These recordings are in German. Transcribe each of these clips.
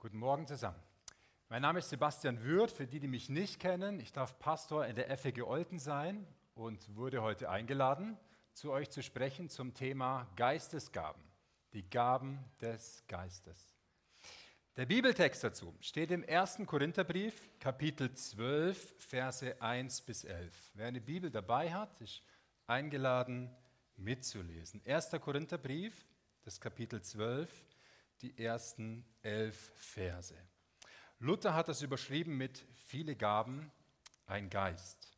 Guten Morgen zusammen. Mein Name ist Sebastian Würth, für die, die mich nicht kennen. Ich darf Pastor in der FEG Olten sein und wurde heute eingeladen, zu euch zu sprechen zum Thema Geistesgaben, die Gaben des Geistes. Der Bibeltext dazu steht im 1. Korintherbrief, Kapitel 12, Verse 1 bis 11. Wer eine Bibel dabei hat, ist eingeladen mitzulesen. 1. Korintherbrief, das Kapitel 12, die ersten 11 Verse. Luther hat das überschrieben mit viele Gaben, ein Geist.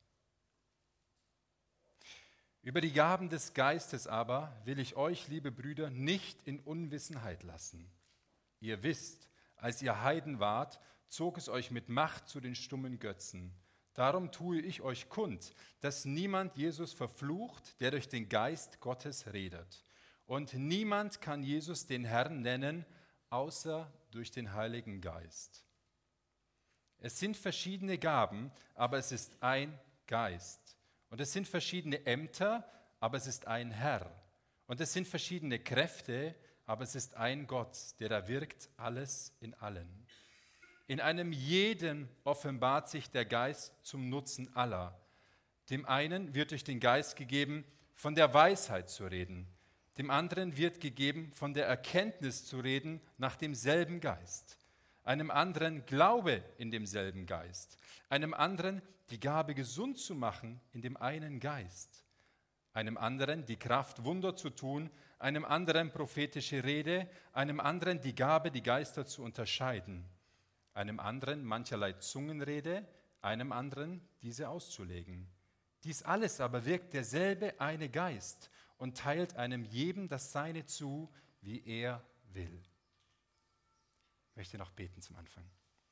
Über die Gaben des Geistes aber will ich euch, liebe Brüder, nicht in Unwissenheit lassen. Ihr wisst, als ihr Heiden wart, zog es euch mit Macht zu den stummen Götzen. Darum tue ich euch kund, dass niemand Jesus verflucht, der durch den Geist Gottes redet. Und niemand kann Jesus den Herrn nennen, außer durch den Heiligen Geist. Es sind verschiedene Gaben, aber es ist ein Geist. Und es sind verschiedene Ämter, aber es ist ein Herr. Und es sind verschiedene Kräfte, aber es ist ein Gott, der da wirkt alles in allen. In einem jeden offenbart sich der Geist zum Nutzen aller. Dem einen wird durch den Geist gegeben, von der Weisheit zu reden. Dem anderen wird gegeben, von der Erkenntnis zu reden nach demselben Geist. Einem anderen Glaube in demselben Geist. Einem anderen die Gabe, gesund zu machen, in dem einen Geist. Einem anderen die Kraft, Wunder zu tun. Einem anderen prophetische Rede. Einem anderen die Gabe, die Geister zu unterscheiden. Einem anderen mancherlei Zungenrede. Einem anderen diese auszulegen. Dies alles aber wirkt derselbe eine Geist und teilt einem jedem das Seine zu, wie er will. Ich möchte noch beten zum Anfang.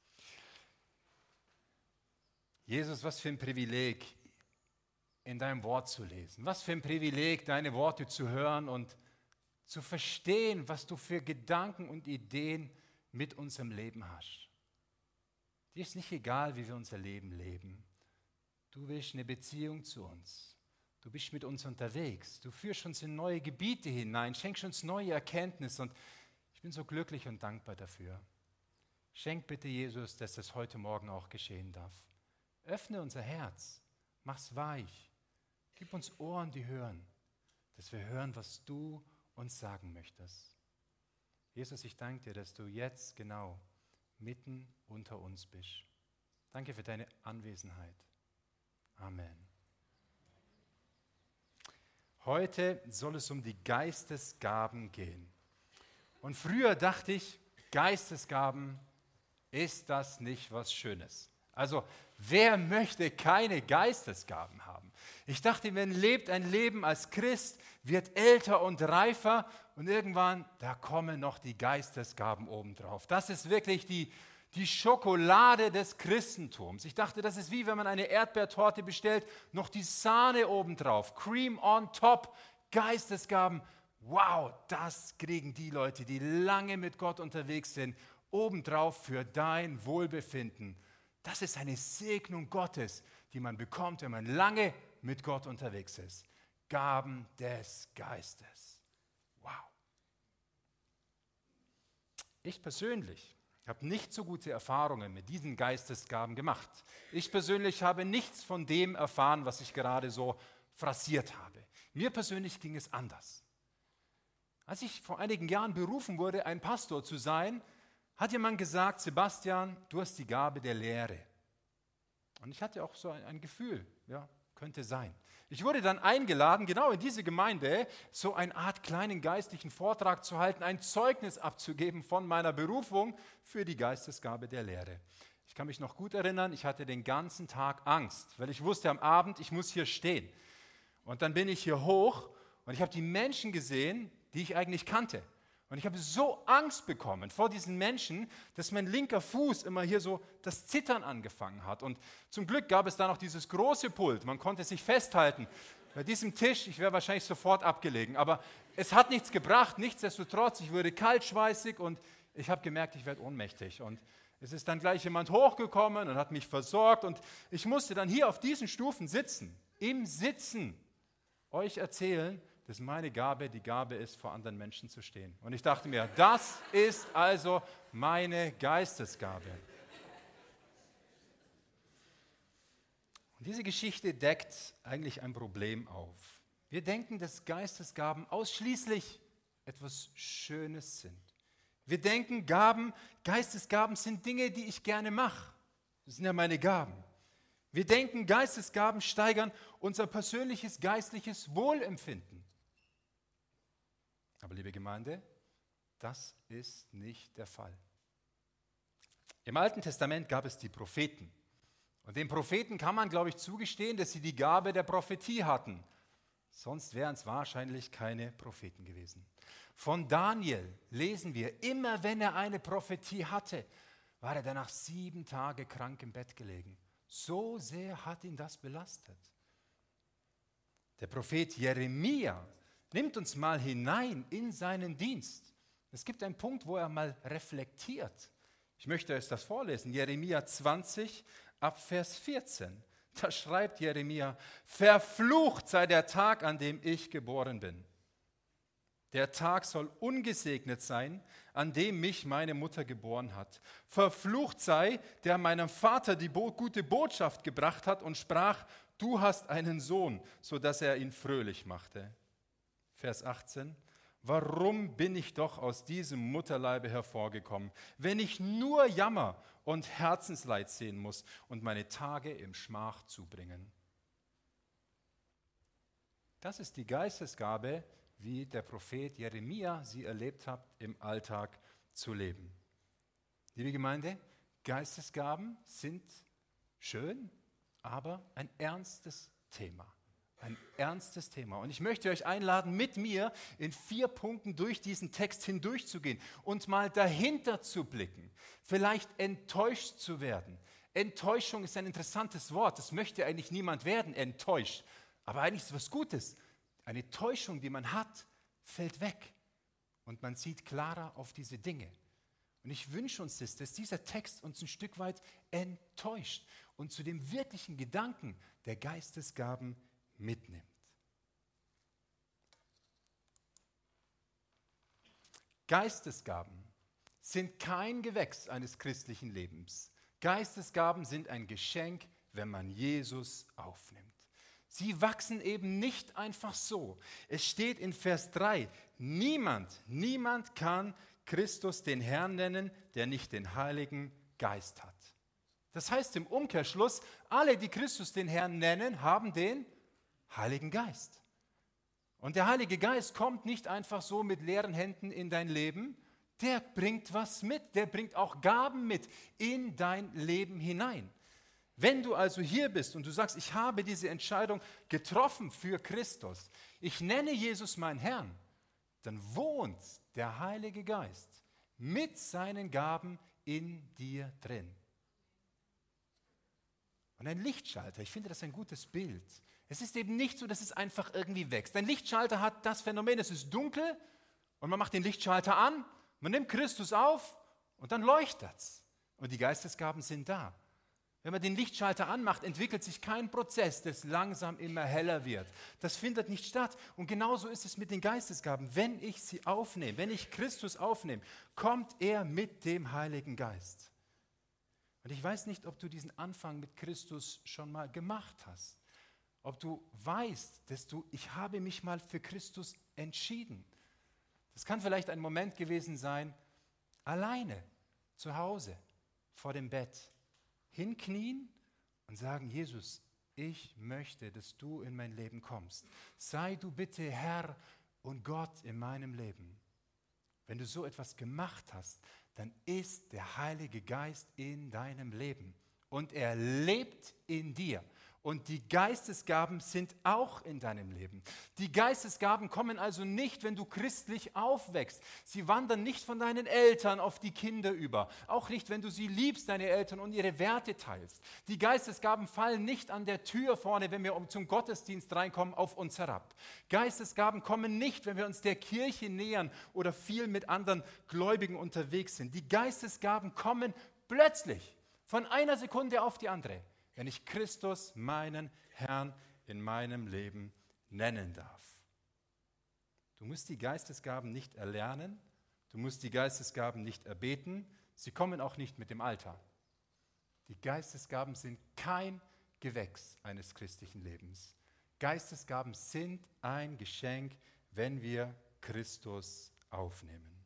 Jesus, was für ein Privileg, in deinem Wort zu lesen. Was für ein Privileg, deine Worte zu hören und zu verstehen, was du für Gedanken und Ideen mit unserem Leben hast. Dir ist nicht egal, wie wir unser Leben leben. Du willst eine Beziehung zu uns. Du bist mit uns unterwegs. Du führst uns in neue Gebiete hinein, schenkst uns neue Erkenntnis. Und ich bin so glücklich und dankbar dafür. Schenk bitte, Jesus, dass das heute Morgen auch geschehen darf. Öffne unser Herz, mach's weich. Gib uns Ohren, die hören, dass wir hören, was du uns sagen möchtest. Jesus, ich danke dir, dass du jetzt genau mitten unter uns bist. Danke für deine Anwesenheit. Amen. Heute soll es um die Geistesgaben gehen. Und früher dachte ich, Geistesgaben, ist das nicht was Schönes? Also, wer möchte keine Geistesgaben haben? Ich dachte, man lebt ein Leben als Christ, wird älter und reifer und irgendwann, da kommen noch die Geistesgaben obendrauf. Das ist wirklich die Schokolade des Christentums. Ich dachte, das ist wie wenn man eine Erdbeertorte bestellt, noch die Sahne obendrauf, Cream on top, Geistesgaben. Wow, das kriegen die Leute, die lange mit Gott unterwegs sind, obendrauf für dein Wohlbefinden. Das ist eine Segnung Gottes, die man bekommt, wenn man lange mit Gott unterwegs ist. Gaben des Geistes. Wow. Ich persönlich habe nicht so gute Erfahrungen mit diesen Geistesgaben gemacht. Ich persönlich habe nichts von dem erfahren, was ich gerade so phrasiert habe. Mir persönlich ging es anders. Als ich vor einigen Jahren berufen wurde, ein Pastor zu sein, hat jemand gesagt, Sebastian, du hast die Gabe der Lehre. Und ich hatte auch so ein Gefühl, ja, könnte sein. Ich wurde dann eingeladen, genau in diese Gemeinde, so eine Art kleinen geistlichen Vortrag zu halten, ein Zeugnis abzugeben von meiner Berufung für die Geistesgabe der Lehre. Ich kann mich noch gut erinnern, ich hatte den ganzen Tag Angst, weil ich wusste am Abend, ich muss hier stehen. Und dann bin ich hier hoch und ich habe die Menschen gesehen, die ich eigentlich kannte. Und ich habe so Angst bekommen vor diesen Menschen, dass mein linker Fuß immer hier so das Zittern angefangen hat. Und zum Glück gab es da noch dieses große Pult. Man konnte sich festhalten. Bei diesem Tisch, ich wäre wahrscheinlich sofort abgelegen. Aber es hat nichts gebracht. Nichtsdestotrotz, ich wurde kaltschweißig und ich habe gemerkt, ich werde ohnmächtig. Und es ist dann gleich jemand hochgekommen und hat mich versorgt. Und ich musste dann hier auf diesen Stufen sitzen, im Sitzen, euch erzählen, dass meine Gabe die Gabe ist, vor anderen Menschen zu stehen. Und ich dachte mir, das ist also meine Geistesgabe. Und diese Geschichte deckt eigentlich ein Problem auf. Wir denken, dass Geistesgaben ausschließlich etwas Schönes sind. Wir denken, Geistesgaben sind Dinge, die ich gerne mache. Das sind ja meine Gaben. Wir denken, Geistesgaben steigern unser persönliches geistliches Wohlempfinden. Aber liebe Gemeinde, das ist nicht der Fall. Im Alten Testament gab es die Propheten. Und den Propheten kann man, glaube ich, zugestehen, dass sie die Gabe der Prophetie hatten. Sonst wären es wahrscheinlich keine Propheten gewesen. Von Daniel lesen wir, immer wenn er eine Prophetie hatte, war er danach 7 Tage krank im Bett gelegen. So sehr hat ihn das belastet. Der Prophet Jeremia nimmt uns mal hinein in seinen Dienst. Es gibt einen Punkt, wo er mal reflektiert. Ich möchte euch das vorlesen. Jeremia 20, ab Vers 14. Da schreibt Jeremia, verflucht sei der Tag, an dem ich geboren bin. Der Tag soll ungesegnet sein, an dem mich meine Mutter geboren hat. Verflucht sei, der meinem Vater die gute Botschaft gebracht hat und sprach, du hast einen Sohn, sodass er ihn fröhlich machte. Vers 18. Warum bin ich doch aus diesem Mutterleibe hervorgekommen, wenn ich nur Jammer und Herzensleid sehen muss und meine Tage im Schmach zubringen? Das ist die Geistesgabe, wie der Prophet Jeremia sie erlebt hat, im Alltag zu leben. Liebe Gemeinde, Geistesgaben sind schön, aber ein ernstes Thema. Ein ernstes Thema. Und ich möchte euch einladen, mit mir in 4 Punkten durch diesen Text hindurchzugehen und mal dahinter zu blicken, vielleicht enttäuscht zu werden. Enttäuschung ist ein interessantes Wort, das möchte eigentlich niemand werden, enttäuscht. Aber eigentlich ist es was Gutes. Eine Täuschung, die man hat, fällt weg und man sieht klarer auf diese Dinge. Und ich wünsche uns das, dass dieser Text uns ein Stück weit enttäuscht und zu dem wirklichen Gedanken der Geistesgaben mitnimmt. Geistesgaben sind kein Gewächs eines christlichen Lebens. Geistesgaben sind ein Geschenk, wenn man Jesus aufnimmt. Sie wachsen eben nicht einfach so. Es steht in Vers 3, niemand kann Christus den Herrn nennen, der nicht den Heiligen Geist hat. Das heißt im Umkehrschluss, alle, die Christus den Herrn nennen, haben den Heiligen Geist. Und der Heilige Geist kommt nicht einfach so mit leeren Händen in dein Leben, der bringt was mit, der bringt auch Gaben mit in dein Leben hinein. Wenn du also hier bist und du sagst, ich habe diese Entscheidung getroffen für Christus, ich nenne Jesus meinen Herrn, dann wohnt der Heilige Geist mit seinen Gaben in dir drin. Und ein Lichtschalter, ich finde das ein gutes Bild. Es ist eben nicht so, dass es einfach irgendwie wächst. Ein Lichtschalter hat das Phänomen, es ist dunkel und man macht den Lichtschalter an, man nimmt Christus auf und dann leuchtet es. Und die Geistesgaben sind da. Wenn man den Lichtschalter anmacht, entwickelt sich kein Prozess, das langsam immer heller wird. Das findet nicht statt. Und genauso ist es mit den Geistesgaben. Wenn ich sie aufnehme, wenn ich Christus aufnehme, kommt er mit dem Heiligen Geist. Und ich weiß nicht, ob du diesen Anfang mit Christus schon mal gemacht hast. Ob du weißt, ich habe mich mal für Christus entschieden. Das kann vielleicht ein Moment gewesen sein, alleine, zu Hause, vor dem Bett. Hinknien und sagen, Jesus, ich möchte, dass du in mein Leben kommst. Sei du bitte Herr und Gott in meinem Leben. Wenn du so etwas gemacht hast, dann ist der Heilige Geist in deinem Leben und er lebt in dir. Und die Geistesgaben sind auch in deinem Leben. Die Geistesgaben kommen also nicht, wenn du christlich aufwächst. Sie wandern nicht von deinen Eltern auf die Kinder über. Auch nicht, wenn du sie liebst, deine Eltern, und ihre Werte teilst. Die Geistesgaben fallen nicht an der Tür vorne, wenn wir zum Gottesdienst reinkommen, auf uns herab. Geistesgaben kommen nicht, wenn wir uns der Kirche nähern oder viel mit anderen Gläubigen unterwegs sind. Die Geistesgaben kommen plötzlich, von einer Sekunde auf die andere, wenn ich Christus meinen Herrn in meinem Leben nennen darf. Du musst die Geistesgaben nicht erlernen, du musst die Geistesgaben nicht erbeten, sie kommen auch nicht mit dem Alter. Die Geistesgaben sind kein Gewächs eines christlichen Lebens. Geistesgaben sind ein Geschenk, wenn wir Christus aufnehmen.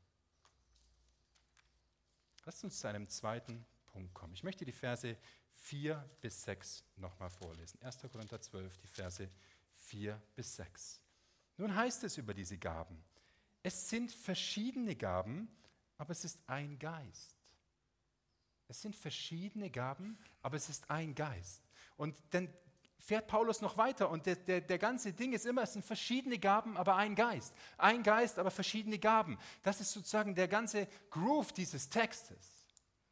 Lasst uns zu einem zweiten Punkt kommen. Ich möchte die Verse 4 bis 6 nochmal vorlesen. 1. Korinther 12, die Verse 4 bis 6. Nun heißt es über diese Gaben: Es sind verschiedene Gaben, aber es ist ein Geist. Es sind verschiedene Gaben, aber es ist ein Geist. Und dann fährt Paulus noch weiter und der ganze Ding ist immer, es sind verschiedene Gaben, aber ein Geist. Ein Geist, aber verschiedene Gaben. Das ist sozusagen der ganze Groove dieses Textes.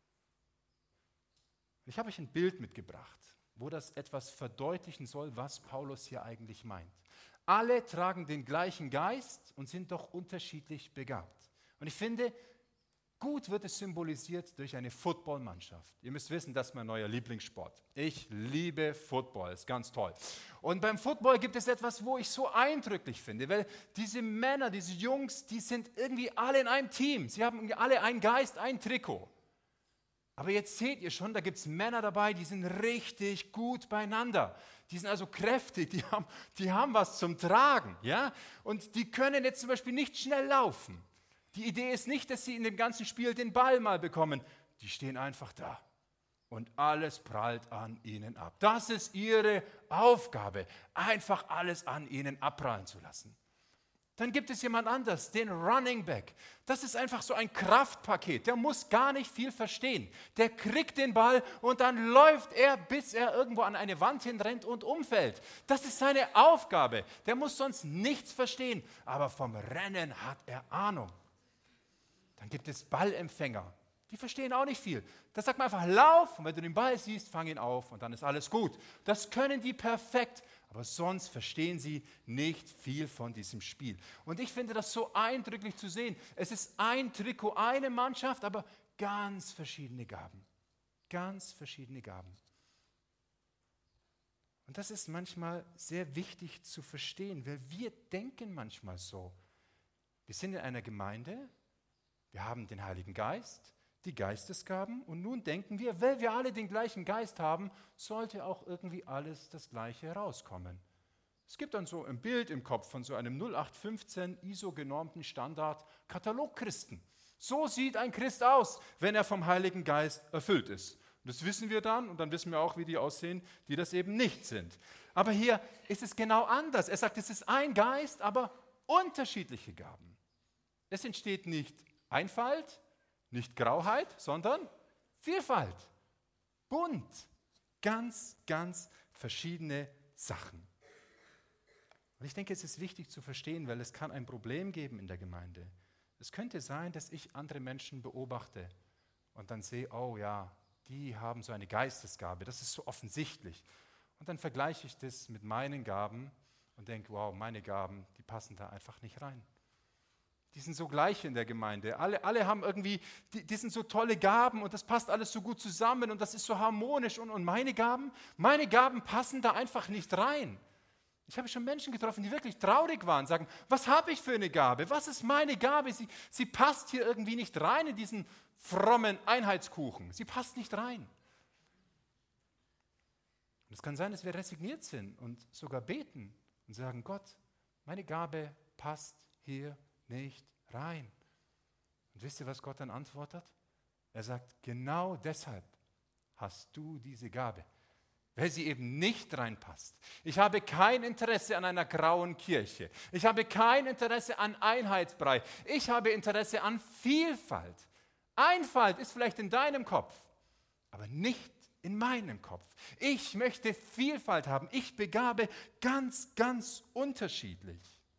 Ich habe euch ein Bild mitgebracht, wo das etwas verdeutlichen soll, was Paulus hier eigentlich meint. Alle tragen den gleichen Geist und sind doch unterschiedlich begabt. Und ich finde, gut wird es symbolisiert durch eine Footballmannschaft. Ihr müsst wissen, das ist mein neuer Lieblingssport. Ich liebe Football, ist ganz toll. Und beim Football gibt es etwas, wo ich so eindrücklich finde, weil diese Männer, diese Jungs, die sind irgendwie alle in einem Team. Sie haben alle einen Geist, ein Trikot. Aber jetzt seht ihr schon, da gibt es Männer dabei, die sind richtig gut beieinander. Die sind also kräftig, die haben was zum Tragen. Ja? Und die können jetzt zum Beispiel nicht schnell laufen. Die Idee ist nicht, dass sie in dem ganzen Spiel den Ball mal bekommen. Die stehen einfach da und alles prallt an ihnen ab. Das ist ihre Aufgabe, einfach alles an ihnen abprallen zu lassen. Dann gibt es jemand anders, den Running Back. Das ist einfach so ein Kraftpaket. Der muss gar nicht viel verstehen. Der kriegt den Ball und dann läuft er, bis er irgendwo an eine Wand hinrennt und umfällt. Das ist seine Aufgabe. Der muss sonst nichts verstehen. Aber vom Rennen hat er Ahnung. Dann gibt es Ballempfänger. Die verstehen auch nicht viel. Da sagt man einfach, lauf, und wenn du den Ball siehst, fang ihn auf und dann ist alles gut. Das können die perfekt. Aber sonst verstehen sie nicht viel von diesem Spiel. Und ich finde das so eindrücklich zu sehen. Es ist ein Trikot, eine Mannschaft, aber ganz verschiedene Gaben. Ganz verschiedene Gaben. Und das ist manchmal sehr wichtig zu verstehen, weil wir denken manchmal so. Wir sind in einer Gemeinde, wir haben den Heiligen Geist, die Geistesgaben und nun denken wir, weil wir alle den gleichen Geist haben, sollte auch irgendwie alles das Gleiche herauskommen. Es gibt dann so ein Bild im Kopf von so einem 0815 ISO-genormten Standard-Katalog-Christen. So sieht ein Christ aus, wenn er vom Heiligen Geist erfüllt ist. Und das wissen wir dann und dann wissen wir auch, wie die aussehen, die das eben nicht sind. Aber hier ist es genau anders. Er sagt, es ist ein Geist, aber unterschiedliche Gaben. Es entsteht nicht Einfalt, nicht Grauheit, sondern Vielfalt, bunt, ganz, ganz verschiedene Sachen. Und ich denke, es ist wichtig zu verstehen, weil es kann ein Problem geben in der Gemeinde. Es könnte sein, dass ich andere Menschen beobachte und dann sehe, oh ja, die haben so eine Geistesgabe, das ist so offensichtlich. Und dann vergleiche ich das mit meinen Gaben und denke, wow, meine Gaben, die passen da einfach nicht rein. Die sind so gleich in der Gemeinde. Alle haben irgendwie, die sind so tolle Gaben und das passt alles so gut zusammen und das ist so harmonisch. Und meine Gaben passen da einfach nicht rein. Ich habe schon Menschen getroffen, die wirklich traurig waren, sagen, was habe ich für eine Gabe? Was ist meine Gabe? Sie passt hier irgendwie nicht rein in diesen frommen Einheitskuchen. Sie passt nicht rein. Und es kann sein, dass wir resigniert sind und sogar beten und sagen, Gott, meine Gabe passt hier nicht rein. Und wisst ihr, was Gott dann antwortet? Er sagt, genau deshalb hast du diese Gabe, weil sie eben nicht reinpasst. Ich habe kein Interesse an einer grauen Kirche. Ich habe kein Interesse an Einheitsbrei. Ich habe Interesse an Vielfalt. Einfalt ist vielleicht in deinem Kopf, aber nicht in meinem Kopf. Ich möchte Vielfalt haben. Ich begabe ganz, ganz unterschiedlich.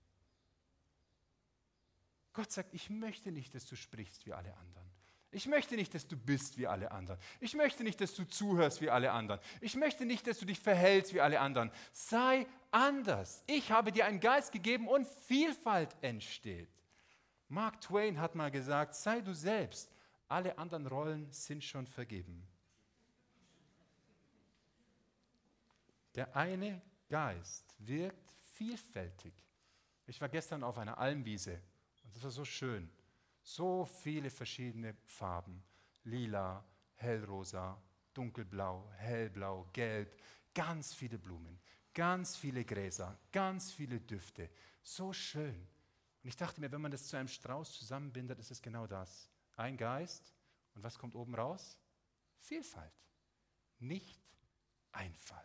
Gott sagt, ich möchte nicht, dass du sprichst wie alle anderen. Ich möchte nicht, dass du bist wie alle anderen. Ich möchte nicht, dass du zuhörst wie alle anderen. Ich möchte nicht, dass du dich verhältst wie alle anderen. Sei anders. Ich habe dir einen Geist gegeben und Vielfalt entsteht. Mark Twain hat mal gesagt, sei du selbst. Alle anderen Rollen sind schon vergeben. Der eine Geist wirkt vielfältig. Ich war gestern auf einer Almwiese und das war so schön. So viele verschiedene Farben. Lila, hellrosa, dunkelblau, hellblau, gelb. Ganz viele Blumen, ganz viele Gräser, ganz viele Düfte. So schön. Und ich dachte mir, wenn man das zu einem Strauß zusammenbindet, ist es genau das. Ein Geist. Und was kommt oben raus? Vielfalt. Nicht Einfalt.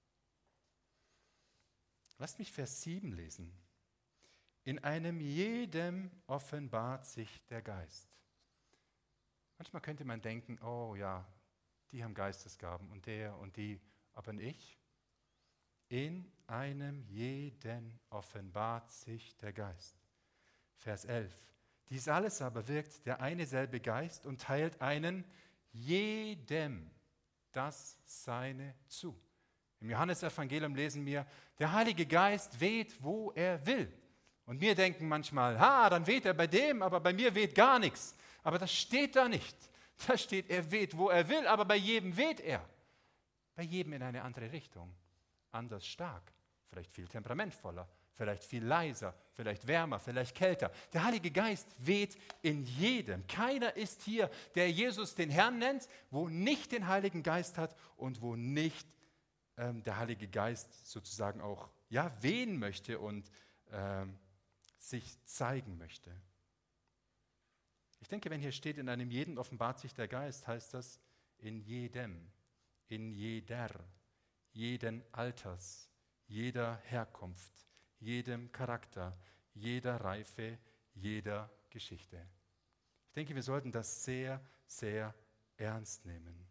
Lasst mich Vers 7 lesen. In einem jedem offenbart sich der Geist. Manchmal könnte man denken, oh ja, die haben Geistesgaben und der und die, aber nicht ich. In einem jeden offenbart sich der Geist. Vers 11. Dies alles aber wirkt der eine selbe Geist und teilt einen jedem das Seine zu. Im Johannesevangelium lesen wir, der Heilige Geist weht, wo er will. Und wir denken manchmal, dann weht er bei dem, aber bei mir weht gar nichts. Aber das steht da nicht. Da steht, er weht, wo er will, aber bei jedem weht er. Bei jedem in eine andere Richtung. Anders stark, vielleicht viel temperamentvoller, vielleicht viel leiser, vielleicht wärmer, vielleicht kälter. Der Heilige Geist weht in jedem. Keiner ist hier, der Jesus den Herrn nennt, wo nicht den Heiligen Geist hat und wo nicht der Heilige Geist sozusagen auch wehen möchte und sich zeigen möchte. Ich denke, wenn hier steht, in einem jeden offenbart sich der Geist, heißt das in jedem, in jeder, jeden Alters, jeder Herkunft, jedem Charakter, jeder Reife, jeder Geschichte. Ich denke, wir sollten das sehr, sehr ernst nehmen.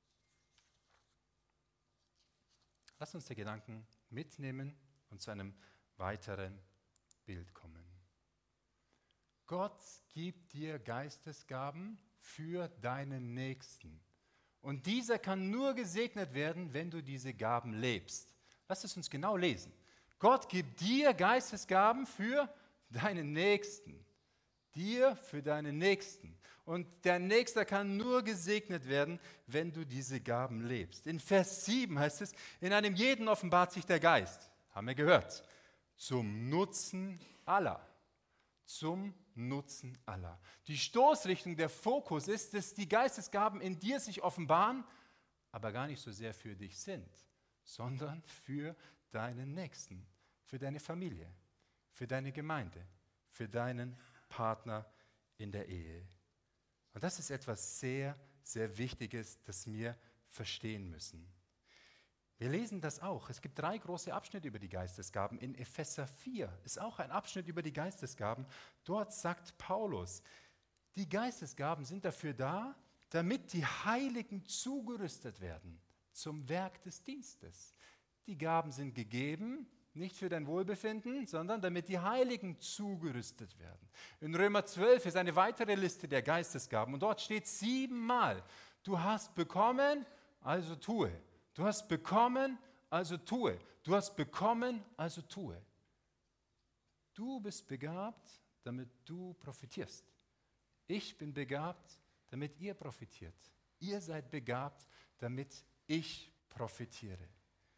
Lass uns die Gedanken mitnehmen und zu einem weiteren Bild kommen. Gott gibt dir Geistesgaben für deinen Nächsten. Und dieser kann nur gesegnet werden, wenn du diese Gaben lebst. Lass es uns genau lesen. Gott gibt dir Geistesgaben für deinen Nächsten. Dir für deinen Nächsten. Und der Nächste kann nur gesegnet werden, wenn du diese Gaben lebst. In Vers 7 heißt es, in einem jeden offenbart sich der Geist. Haben wir gehört. Zum Nutzen aller. Zum Nutzen aller. Die Stoßrichtung, der Fokus ist, dass die Geistesgaben in dir sich offenbaren, aber gar nicht so sehr für dich sind, sondern für deinen Nächsten, für deine Familie, für deine Gemeinde, für deinen Partner in der Ehe. Und das ist etwas sehr, sehr Wichtiges, das wir verstehen müssen. Wir lesen das auch. Es gibt 3 große Abschnitte über die Geistesgaben. In Epheser 4 ist auch ein Abschnitt über die Geistesgaben. Dort sagt Paulus, die Geistesgaben sind dafür da, damit die Heiligen zugerüstet werden zum Werk des Dienstes. Die Gaben sind gegeben, nicht für dein Wohlbefinden, sondern damit die Heiligen zugerüstet werden. In Römer 12 ist eine weitere Liste der Geistesgaben und dort steht 7-mal, du hast bekommen, also tue. Du hast bekommen, also tue. Du hast bekommen, also tue. Du bist begabt, damit du profitierst. Ich bin begabt, damit ihr profitiert. Ihr seid begabt, damit ich profitiere.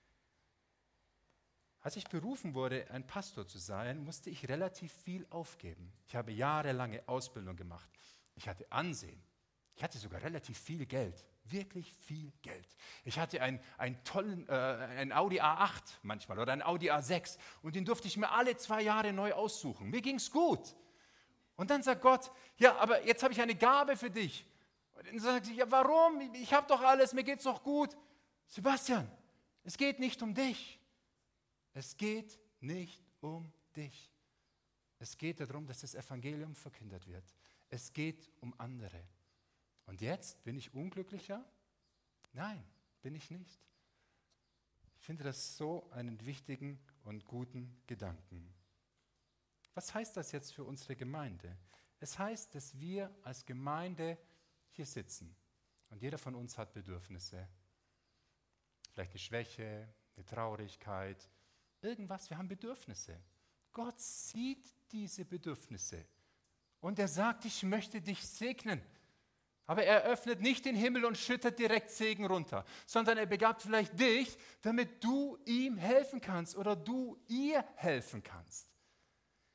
Als ich berufen wurde, ein Pastor zu sein, musste ich relativ viel aufgeben. Ich habe jahrelange Ausbildung gemacht. Ich hatte Ansehen. Ich hatte sogar relativ viel Geld. Wirklich viel Geld. Ich hatte einen Audi A8 manchmal oder einen Audi A6 und den durfte ich mir alle 2 Jahre neu aussuchen. Mir ging es gut. Und dann sagt Gott, ja, aber jetzt habe ich eine Gabe für dich. Und dann sagt sie, ja, warum? Ich habe doch alles, mir geht es doch gut. Sebastian, es geht nicht um dich. Es geht nicht um dich. Es geht darum, dass das Evangelium verkündet wird. Es geht um andere. Und jetzt bin ich unglücklicher? Nein, bin ich nicht. Ich finde das so einen wichtigen und guten Gedanken. Was heißt das jetzt für unsere Gemeinde? Es heißt, dass wir als Gemeinde hier sitzen und jeder von uns hat Bedürfnisse. Vielleicht eine Schwäche, eine Traurigkeit, irgendwas, wir haben Bedürfnisse. Gott sieht diese Bedürfnisse und er sagt, ich möchte dich segnen. Aber er öffnet nicht den Himmel und schüttet direkt Segen runter, sondern er begabt vielleicht dich, damit du ihm helfen kannst oder du ihr helfen kannst.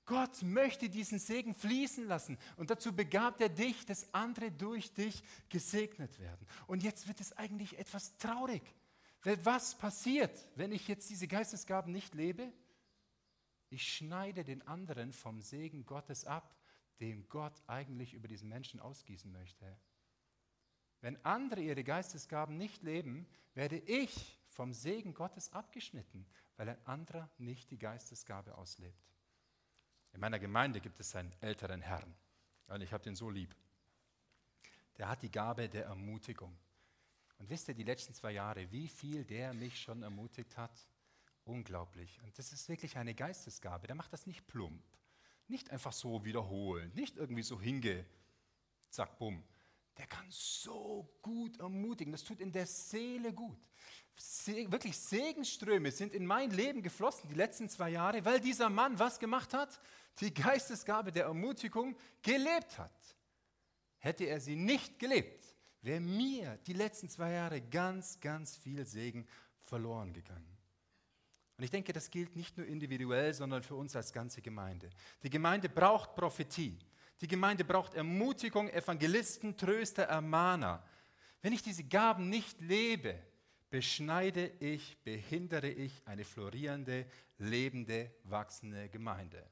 Gott möchte diesen Segen fließen lassen und dazu begabt er dich, dass andere durch dich gesegnet werden. Und jetzt wird es eigentlich etwas traurig. Was passiert, wenn ich jetzt diese Geistesgaben nicht lebe? Ich schneide den anderen vom Segen Gottes ab, den Gott eigentlich über diesen Menschen ausgießen möchte. Wenn andere ihre Geistesgaben nicht leben, werde ich vom Segen Gottes abgeschnitten, weil ein anderer nicht die Geistesgabe auslebt. In meiner Gemeinde gibt es einen älteren Herrn, und ich habe den so lieb. Der hat die Gabe der Ermutigung. Und wisst ihr, die letzten 2 Jahre, wie viel der mich schon ermutigt hat? Unglaublich. Und das ist wirklich eine Geistesgabe. Der macht das nicht plump, nicht einfach so wiederholen, nicht irgendwie so zack, bumm. Der kann so gut ermutigen, das tut in der Seele gut. Wirklich Segensströme sind in mein Leben geflossen die letzten 2 Jahre, weil dieser Mann was gemacht hat? Die Geistesgabe der Ermutigung gelebt hat. Hätte er sie nicht gelebt, wäre mir die letzten 2 Jahre ganz, ganz viel Segen verloren gegangen. Und ich denke, das gilt nicht nur individuell, sondern für uns als ganze Gemeinde. Die Gemeinde braucht Prophetie. Die Gemeinde braucht Ermutigung, Evangelisten, Tröster, Ermahner. Wenn ich diese Gaben nicht lebe, beschneide ich, behindere ich eine florierende, lebende, wachsende Gemeinde.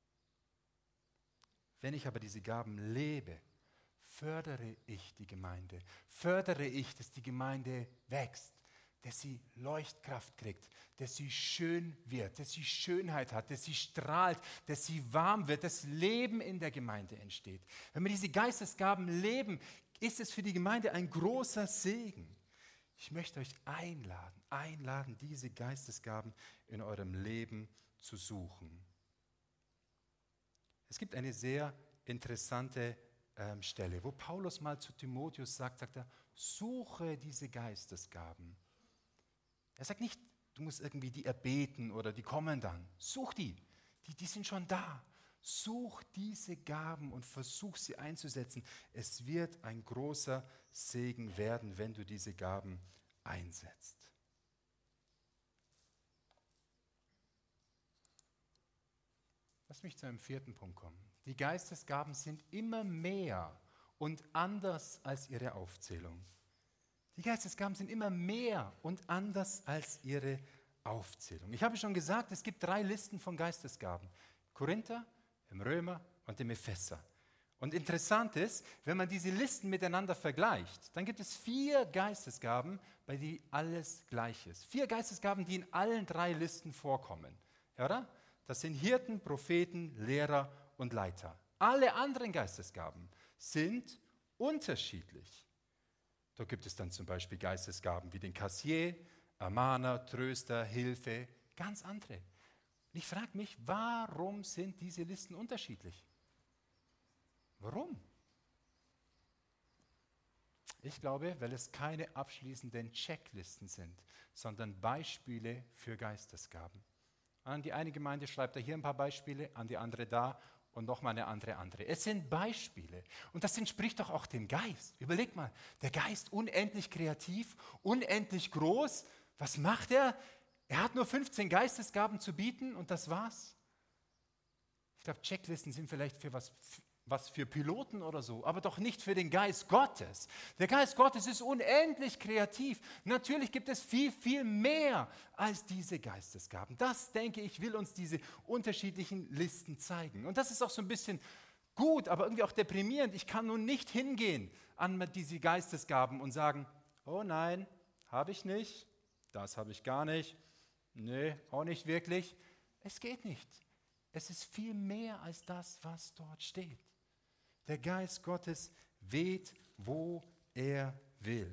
Wenn ich aber diese Gaben lebe, fördere ich die Gemeinde, fördere ich, dass die Gemeinde wächst, dass sie Leuchtkraft kriegt, dass sie schön wird, dass sie Schönheit hat, dass sie strahlt, dass sie warm wird, dass Leben in der Gemeinde entsteht. Wenn wir diese Geistesgaben leben, ist es für die Gemeinde ein großer Segen. Ich möchte euch einladen, diese Geistesgaben in eurem Leben zu suchen. Es gibt eine sehr interessante Stelle, wo Paulus mal zu Timotheus sagt er, suche diese Geistesgaben. Er sagt nicht, du musst irgendwie die erbeten oder die kommen dann. Such die sind schon da. Such diese Gaben und versuch sie einzusetzen. Es wird ein großer Segen werden, wenn du diese Gaben einsetzt. Lass mich zu einem 4. Punkt kommen. Die Geistesgaben sind immer mehr und anders als ihre Aufzählung. Die Geistesgaben sind immer mehr und anders als ihre Aufzählung. Ich habe schon gesagt, es gibt 3 Listen von Geistesgaben. Korinther, im Römer und im Epheser. Und interessant ist, wenn man diese Listen miteinander vergleicht, dann gibt es 4 Geistesgaben, bei denen alles gleich ist. 4 Geistesgaben, die in allen 3 Listen vorkommen. Ja, oder? Das sind Hirten, Propheten, Lehrer und Leiter. Alle anderen Geistesgaben sind unterschiedlich. Da gibt es dann zum Beispiel Geistesgaben wie den Kassier, Ermahner, Tröster, Hilfe, ganz andere. Und ich frage mich, warum sind diese Listen unterschiedlich? Warum? Ich glaube, weil es keine abschließenden Checklisten sind, sondern Beispiele für Geistesgaben. An die eine Gemeinde schreibt er hier ein paar Beispiele, an die andere da und nochmal eine andere. Es sind Beispiele und das entspricht doch auch dem Geist. Überleg mal, der Geist unendlich kreativ, unendlich groß. Was macht er? Er hat nur 15 Geistesgaben zu bieten und das war's. Ich glaube, Checklisten sind vielleicht für was für Piloten oder so, aber doch nicht für den Geist Gottes. Der Geist Gottes ist unendlich kreativ. Natürlich gibt es viel, viel mehr als diese Geistesgaben. Das, denke ich, will uns diese unterschiedlichen Listen zeigen. Und das ist auch so ein bisschen gut, aber irgendwie auch deprimierend. Ich kann nun nicht hingehen an diese Geistesgaben und sagen, oh nein, habe ich nicht, das habe ich gar nicht, nee, auch nicht wirklich. Es geht nicht. Es ist viel mehr als das, was dort steht. Der Geist Gottes weht, wo er will.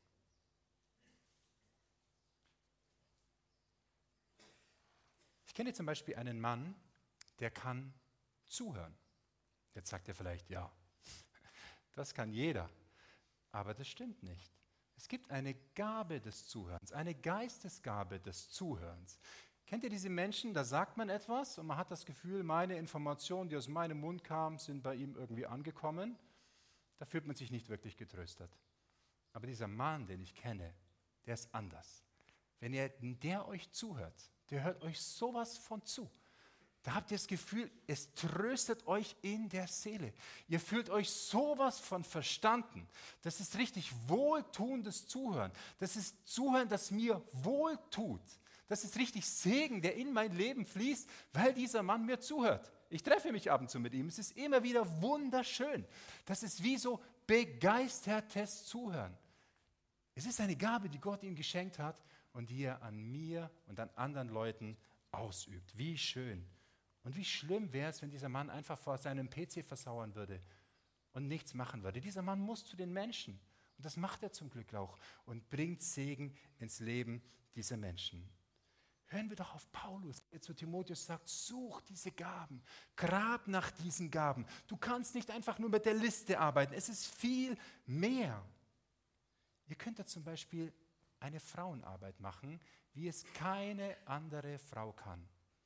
Ich kenne zum Beispiel einen Mann, der kann zuhören. Jetzt sagt er vielleicht, ja, das kann jeder. Aber das stimmt nicht. Es gibt eine Gabe des Zuhörens, eine Geistesgabe des Zuhörens. Kennt ihr diese Menschen, da sagt man etwas und man hat das Gefühl, meine Informationen, die aus meinem Mund kamen, sind bei ihm irgendwie angekommen. Da fühlt man sich nicht wirklich getröstet. Aber dieser Mann, den ich kenne, der ist anders. Wenn der euch zuhört, der hört euch sowas von zu. da habt ihr das Gefühl, es tröstet euch in der Seele. Ihr fühlt euch sowas von verstanden. Das ist richtig wohltuendes Zuhören. Das ist Zuhören, das mir wohltut. Das ist richtig Segen, der in mein Leben fließt, weil dieser Mann mir zuhört. Ich treffe mich ab und zu mit ihm. Es ist immer wieder wunderschön. Das ist wie so begeistertes Zuhören. Es ist eine Gabe, die Gott ihm geschenkt hat und die er an mir und an anderen Leuten ausübt. Wie schön. Und wie schlimm wäre es, wenn dieser Mann einfach vor seinem PC versauern würde und nichts machen würde. Dieser Mann muss zu den Menschen. Und das macht er zum Glück auch und bringt Segen ins Leben dieser Menschen. Hören wir doch auf Paulus, der zu Timotheus sagt, such diese Gaben, grab nach diesen Gaben. Du kannst nicht einfach nur mit der Liste arbeiten, es ist viel mehr. Ihr könnt da zum Beispiel eine Frauenarbeit machen, wie es keine andere Frau kann.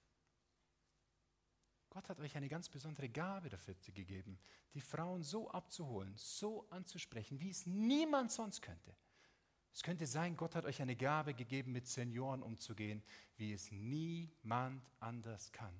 Gott hat euch eine ganz besondere Gabe dafür gegeben, die Frauen so abzuholen, so anzusprechen, wie es niemand sonst könnte. Es könnte sein, Gott hat euch eine Gabe gegeben, mit Senioren umzugehen, wie es niemand anders kann.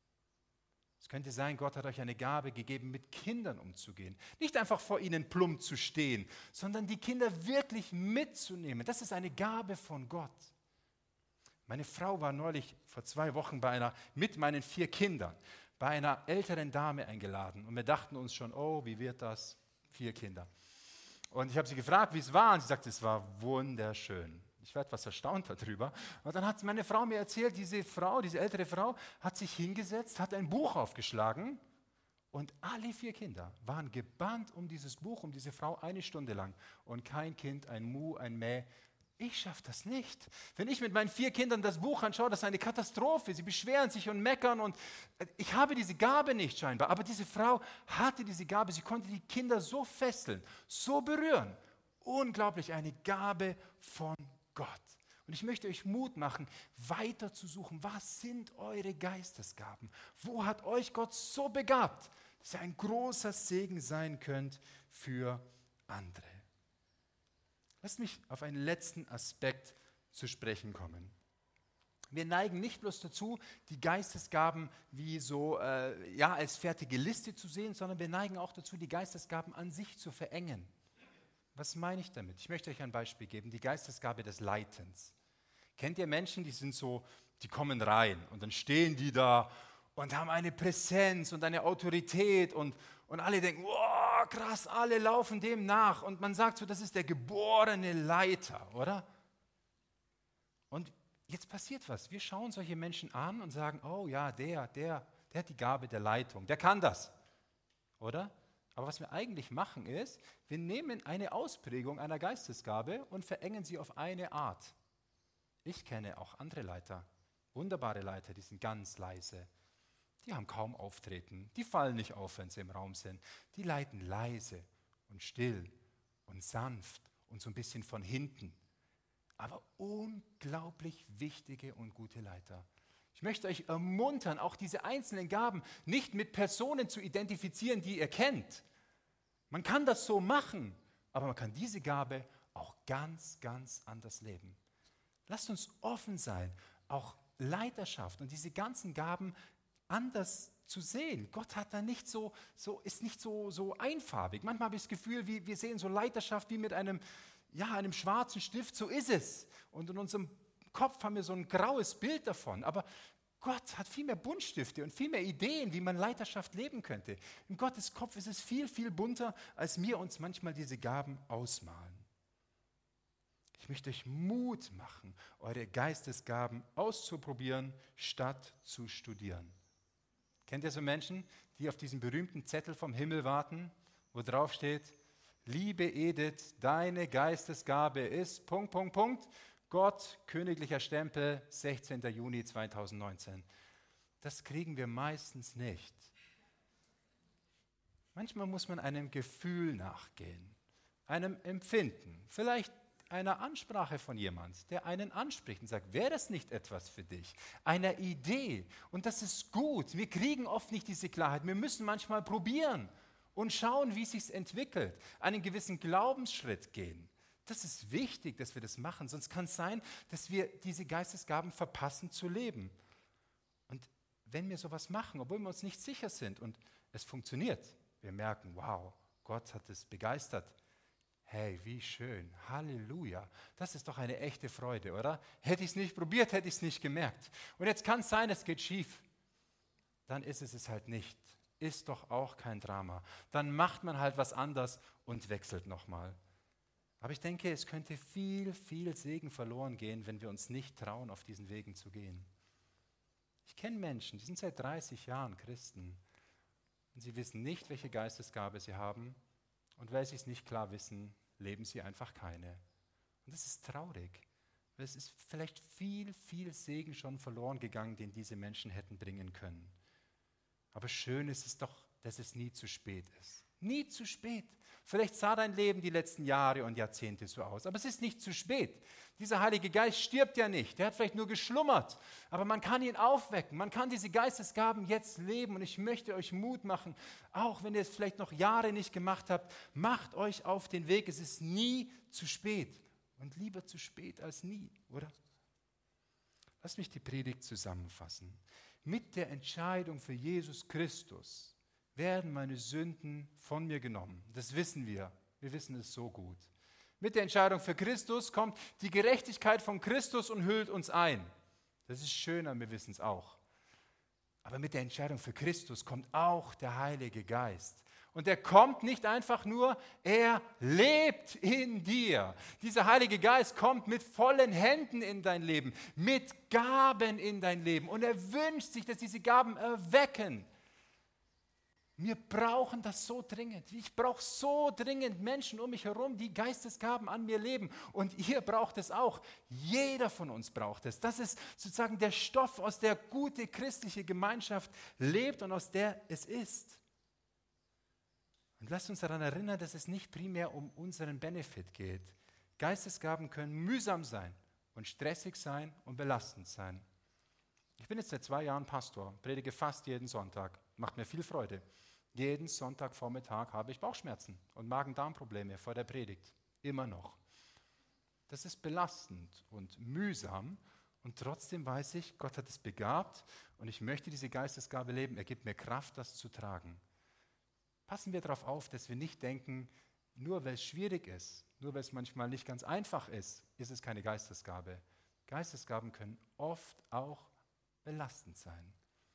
Es könnte sein, Gott hat euch eine Gabe gegeben, mit Kindern umzugehen. Nicht einfach vor ihnen plump zu stehen, sondern die Kinder wirklich mitzunehmen. Das ist eine Gabe von Gott. Meine Frau war neulich vor 2 Wochen mit meinen 4 Kindern bei einer älteren Dame eingeladen. Und wir dachten uns schon, oh, wie wird das? 4 Kinder. Und ich habe sie gefragt, wie es war. Und sie sagte, es war wunderschön. Ich war etwas erstaunt darüber. Und dann hat meine Frau mir erzählt, diese ältere Frau, hat sich hingesetzt, hat ein Buch aufgeschlagen. Und alle 4 Kinder waren gebannt um dieses Buch, um diese Frau 1 Stunde lang. Und kein Kind, ein Mu, ein Mäh. Ich schaffe das nicht. Wenn ich mit meinen 4 Kindern das Buch anschaue, das ist eine Katastrophe. Sie beschweren sich und meckern und ich habe diese Gabe nicht scheinbar. Aber diese Frau hatte diese Gabe. Sie konnte die Kinder so fesseln, so berühren. Unglaublich, eine Gabe von Gott. Und ich möchte euch Mut machen, weiter zu suchen. Was sind eure Geistesgaben? Wo hat euch Gott so begabt, dass ihr ein großer Segen sein könnt für andere? Lasst mich auf einen letzten Aspekt zu sprechen kommen. Wir neigen nicht bloß dazu, die Geistesgaben wie so als fertige Liste zu sehen, sondern wir neigen auch dazu, die Geistesgaben an sich zu verengen. Was meine ich damit? Ich möchte euch ein Beispiel geben, die Geistesgabe des Leitens. Kennt ihr Menschen, die kommen rein und dann stehen die da und haben eine Präsenz und eine Autorität und alle denken, wow, krass, alle laufen dem nach und man sagt so, das ist der geborene Leiter, oder? Und jetzt passiert was, wir schauen solche Menschen an und sagen, oh ja, der hat die Gabe der Leitung, der kann das, oder? Aber was wir eigentlich machen ist, wir nehmen eine Ausprägung einer Geistesgabe und verengen sie auf eine Art. Ich kenne auch andere Leiter, wunderbare Leiter, die sind ganz leise. Die haben kaum Auftreten, die fallen nicht auf, wenn sie im Raum sind. Die leiten leise und still und sanft und so ein bisschen von hinten. Aber unglaublich wichtige und gute Leiter. Ich möchte euch ermuntern, auch diese einzelnen Gaben nicht mit Personen zu identifizieren, die ihr kennt. Man kann das so machen, aber man kann diese Gabe auch ganz, ganz anders leben. Lasst uns offen sein, auch Leiterschaft und diese ganzen Gaben anders zu sehen. Gott hat da ist nicht so einfarbig. Manchmal habe ich das Gefühl, wir sehen so Leiterschaft wie mit einem schwarzen Stift, so ist es. Und in unserem Kopf haben wir so ein graues Bild davon. Aber Gott hat viel mehr Buntstifte und viel mehr Ideen, wie man Leiterschaft leben könnte. In Gottes Kopf ist es viel, viel bunter, als wir uns manchmal diese Gaben ausmalen. Ich möchte euch Mut machen, eure Geistesgaben auszuprobieren, statt zu studieren. Kennt ihr so Menschen, die auf diesen berühmten Zettel vom Himmel warten, wo drauf steht, liebe Edith, deine Geistesgabe ist, ... Gott, königlicher Stempel, 16. Juni 2019. Das kriegen wir meistens nicht. Manchmal muss man einem Gefühl nachgehen, einem Empfinden, vielleicht einer Ansprache von jemand, der einen anspricht und sagt, wäre das nicht etwas für dich? Einer Idee. Und das ist gut. Wir kriegen oft nicht diese Klarheit. Wir müssen manchmal probieren und schauen, wie es sich entwickelt. Einen gewissen Glaubensschritt gehen. Das ist wichtig, dass wir das machen. Sonst kann es sein, dass wir diese Geistesgaben verpassen zu leben. Und wenn wir sowas machen, obwohl wir uns nicht sicher sind und es funktioniert, wir merken, wow, Gott hat es begeistert. Hey, wie schön, Halleluja. Das ist doch eine echte Freude, oder? Hätte ich es nicht probiert, hätte ich es nicht gemerkt. Und jetzt kann es sein, es geht schief. Dann ist es halt nicht. Ist doch auch kein Drama. Dann macht man halt was anders und wechselt nochmal. Aber ich denke, es könnte viel, viel Segen verloren gehen, wenn wir uns nicht trauen, auf diesen Wegen zu gehen. Ich kenne Menschen, die sind seit 30 Jahren Christen und sie wissen nicht, welche Geistesgabe sie haben. Und weil sie es nicht klar wissen, leben sie einfach keine. Und das ist traurig, weil es ist vielleicht viel, viel Segen schon verloren gegangen, den diese Menschen hätten bringen können. Aber schön ist es doch, dass es nie zu spät ist. Nie zu spät. Vielleicht sah dein Leben die letzten Jahre und Jahrzehnte so aus, aber es ist nicht zu spät. Dieser Heilige Geist stirbt ja nicht, der hat vielleicht nur geschlummert, aber man kann ihn aufwecken, man kann diese Geistesgaben jetzt leben und ich möchte euch Mut machen, auch wenn ihr es vielleicht noch Jahre nicht gemacht habt, macht euch auf den Weg, es ist nie zu spät und lieber zu spät als nie, oder? Lass mich die Predigt zusammenfassen. Mit der Entscheidung für Jesus Christus werden meine Sünden von mir genommen. Das wissen wir. Wir wissen es so gut. Mit der Entscheidung für Christus kommt die Gerechtigkeit von Christus und hüllt uns ein. Das ist schöner, wir wissen es auch. Aber mit der Entscheidung für Christus kommt auch der Heilige Geist. Und er kommt nicht einfach nur, er lebt in dir. Dieser Heilige Geist kommt mit vollen Händen in dein Leben, mit Gaben in dein Leben. Und er wünscht sich, dass diese Gaben erwecken. Wir brauchen das so dringend. Ich brauche so dringend Menschen um mich herum, die Geistesgaben an mir leben. Und ihr braucht es auch. Jeder von uns braucht es. Das ist sozusagen der Stoff, aus der gute christliche Gemeinschaft lebt und aus der es ist. Und lasst uns daran erinnern, dass es nicht primär um unseren Benefit geht. Geistesgaben können mühsam sein und stressig sein und belastend sein. Ich bin jetzt seit 2 Jahren Pastor, predige fast jeden Sonntag. Macht mir viel Freude. Jeden Sonntagvormittag habe ich Bauchschmerzen und Magen-Darm-Probleme vor der Predigt. Immer noch. Das ist belastend und mühsam und trotzdem weiß ich, Gott hat es begabt und ich möchte diese Geistesgabe leben. Er gibt mir Kraft, das zu tragen. Passen wir darauf auf, dass wir nicht denken, nur weil es schwierig ist, nur weil es manchmal nicht ganz einfach ist, ist es keine Geistesgabe. Geistesgaben können oft auch belastend sein.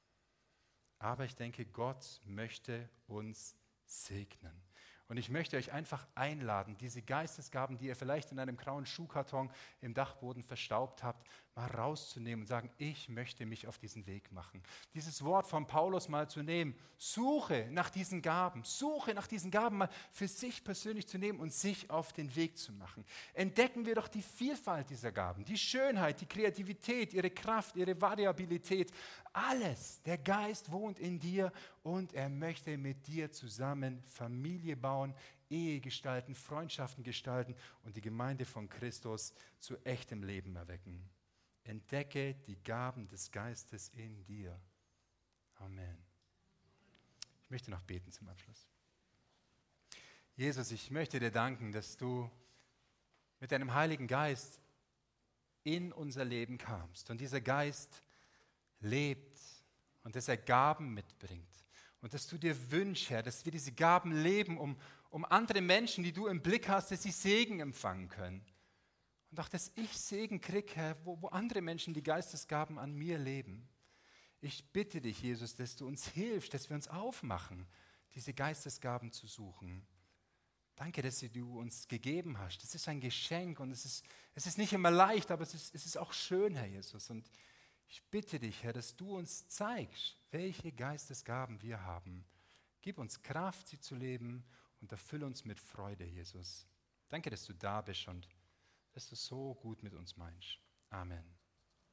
Aber ich denke, Gott möchte uns segnen. Und ich möchte euch einfach einladen, diese Geistesgaben, die ihr vielleicht in einem grauen Schuhkarton im Dachboden verstaubt habt, mal rauszunehmen und sagen, ich möchte mich auf diesen Weg machen. Dieses Wort von Paulus mal zu nehmen, suche nach diesen Gaben mal für sich persönlich zu nehmen und sich auf den Weg zu machen. Entdecken wir doch die Vielfalt dieser Gaben, die Schönheit, die Kreativität, ihre Kraft, ihre Variabilität, alles. Der Geist wohnt in dir und er möchte mit dir zusammen Familie bauen, Ehe gestalten, Freundschaften gestalten und die Gemeinde von Christus zu echtem Leben erwecken. Entdecke die Gaben des Geistes in dir. Amen. Ich möchte noch beten zum Abschluss. Jesus, ich möchte dir danken, dass du mit deinem Heiligen Geist in unser Leben kamst und dieser Geist lebt und dass er Gaben mitbringt und dass du dir wünschst, Herr, dass wir diese Gaben leben, um andere Menschen, die du im Blick hast, dass sie Segen empfangen können. Und auch, dass ich Segen kriege, Herr, wo andere Menschen die Geistesgaben an mir leben. Ich bitte dich, Jesus, dass du uns hilfst, dass wir uns aufmachen, diese Geistesgaben zu suchen. Danke, dass du uns gegeben hast. Das ist ein Geschenk und es ist nicht immer leicht, aber es ist auch schön, Herr Jesus. Und ich bitte dich, Herr, dass du uns zeigst, welche Geistesgaben wir haben. Gib uns Kraft, sie zu leben und erfülle uns mit Freude, Jesus. Danke, dass du da bist und dass du so gut mit uns meinst. Amen.